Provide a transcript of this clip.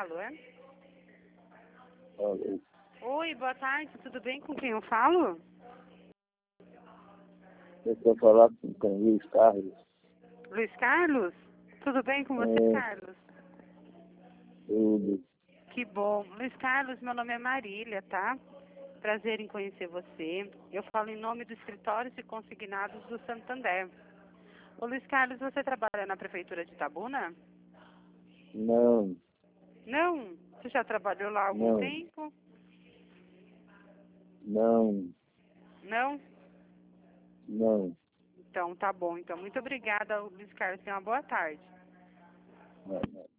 falo, é? Alô. Oi, boa tarde, tudo bem? Com quem eu falo? Eu quero falar com o Luiz Carlos. Luiz Carlos? Tudo bem com você, Carlos? Tudo. Que bom. Luiz Carlos, meu nome é Marília, tá? Prazer em conhecer você. Eu falo em nome do Escritórios e Consignados do Santander. Ô, Luiz Carlos, você trabalha na Prefeitura de Itabuna? Não, Não? Você já trabalhou lá há algum não, tempo? não, Não? não. Então, tá bom. Então, muito obrigada, Luiz Carlos. Tenha uma boa tarde. Não.